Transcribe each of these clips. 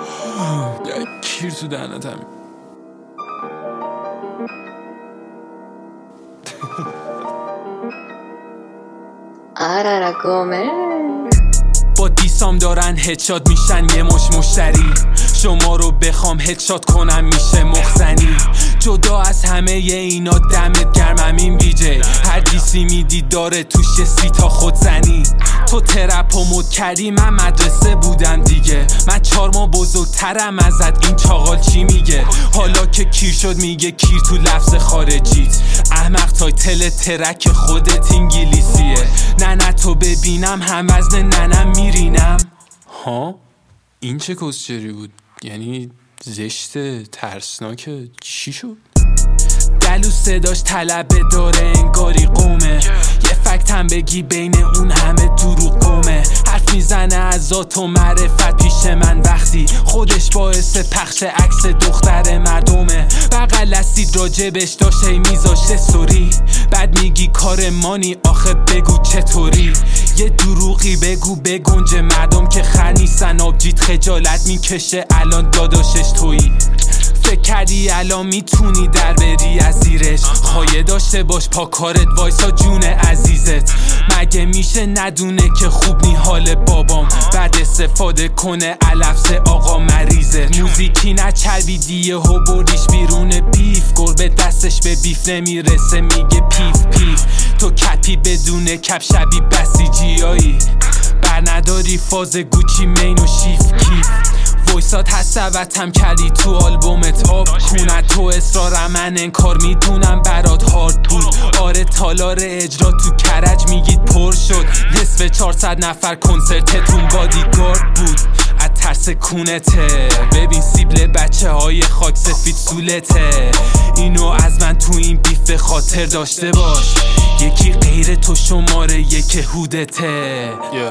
کیر تو دهنت همین. با دیسام دارن هدشات میشن یه مشتری، شما رو بخوام هدشات کنم میشه مخزنی. جدا از همه اینا دمت گرمم این بیجه، هر دیسی میدی داره توش یه 30 تا خودزنی. تو ترپ و مد کردی من مدرسه بودم دیگه، من 4 ماه بزرگترم ازت، این چاقال چی میگه؟ حالا که کیر شد میگه کیر تو لفظ خارجیت. احمق تایتل ترک خودت انگلیسیه، نه تو ببینم هم وزن ننم میرینم. ها این چه کسچری بود؟ یعنی زشت ترسناکه چی شد؟ دلو صداش طلبه داره انگاری قومه، یه فکتم بگی بین اون همه دروغ گمه. حرف میزنه از ذات و معرفت پیش من وقتی خودش باعث پخش عکس دختر مردمه. بغل استید راجبش داشت هی میذاشه سوری، بعد میگی کار مانی آخه بگو چطوری؟ یه دروغی بگو بگنج مردم که خر نیستن، آبجیت خجالت میکشه الان داداشش تویی. فکر کردی الان میتونی در بری از زیرش، خواهی داشته باش پا کارت وایسا جون عزیزت. مگه میشه ندونه که خوب نی حال بابام، بعد استفاده کنه علفز آقا مریضه. موزیکی نچربیدیه و بردیش بیرون بیف، گربه دستش به بیف نمیرسه میگه پیف پیف. تو کپی بدون کپ شبی بسیجیایی، بر نداری فاز گوچی مین و شیف کیف. وایسات هستوتم کردی تو آلبومت آب کونه، تو اصرارم من انکار میدونم برات هارد بود. آره تالار اجرا تو کرج میگید پر شد، نصف 400 نفر کنسرتتون بادیگارد بود. از ترس کونته ببین سیبل بچه های خاک سفید سولته، اینو از من تو این بیف خاطر داشته باش، یکی غیر تو شماره یک هودته.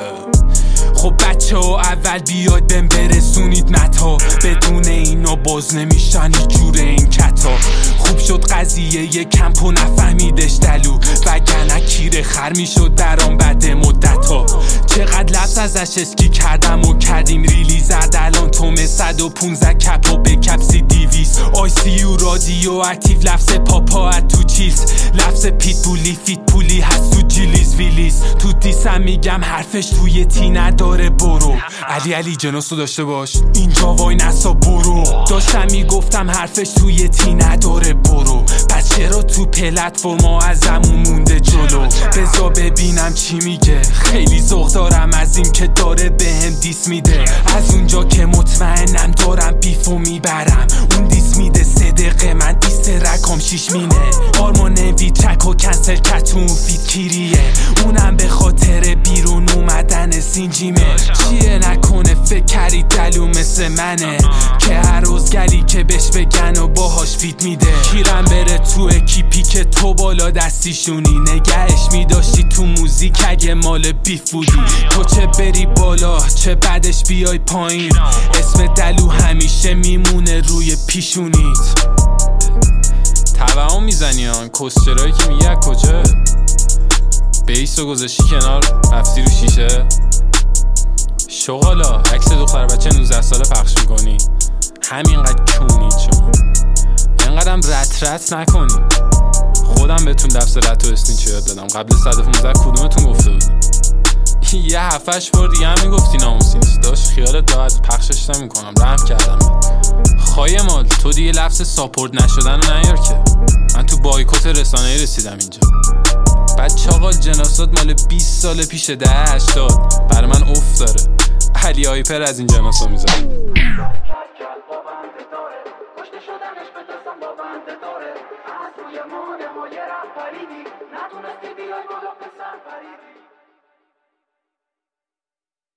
خب بچه ها اول بیاید بهم برسونید متا، بدون اینا باز نمیشن هیچ جور این کتا. خوب شد قضیه یه کمپ و نفهمیدش دلو، وگرنه کیر خر میشد برام بعد مدتا. چقدر لفظ ازش اسکی کردم و کردیم ریلیز، الان توم 115 کپ و به کپسی 200. ICU رادیو اکتیو لفظ پاپا ات تو چیز، لفظ پیت بولی فیت پولی هست تو جیلیز ویلیز. تو دیسم میگم حرفش توی تی نداره برو، علی جناسو داشته باش اینجا وای نسا برو. داشتم میگفتم حرفش توی تی نداره برو، پس چرا تو پلتفرما ازمون مونده جلو؟ بذار ببینم چی میگه، خیلی ذوق دارم از این که داره بهم دیس میده. از اونجا که مطمئنم دارم بیفو میبرم، اون دیس میده 3 دقیقه من دیست رکام 6 مینه. آرمان وی ترک و کنسل کتون فیت کیریه، اونم به خاطر بیرون اومدن سینجیمه. چیه نکنه فکر کردی دلو مثل منه که هر روز گلی که بهش بگن و باهاش فیت میده. کیرم بره تو اکیپی که تو بالا دستیشونی، نگهش میداشتی تو موزیک اگه مال بیف بودی. تو چه بری بالا چه بعدش بیای پایین، اسم دلو همیشه میمونه روی پیشونیت. توهم میزنی ها کسچرایی که میگه از کجا؟ بیسو گذاشتی کنار رفتی رو شیشه. شغالا عکس دختر بچه 19 ساله پخش میکنی، همینقدر کونی چون اینقدرم رت نکنی. خودم بهتون دفس رت و اسنیچ یاد دادم، قبل 115 کدومتون گفته بودی؟ یه 7-8 بار دیگه هم میگفتی ناموسی نیست، داشت خیالت راحت پخشش نمیکنم، رحم کردم. خواهی مال تو دیگه لفظ ساپورت نشدن رو نیار که من تو بایکوت رسانه‌ای رسیدم اینجا. بعد چاقال جناسات مال 20 سال پیش 10-80 برای من اوف داره، علی آیپر از این جناسا میذاره. نتونستی بیای بالا پسر فریدی.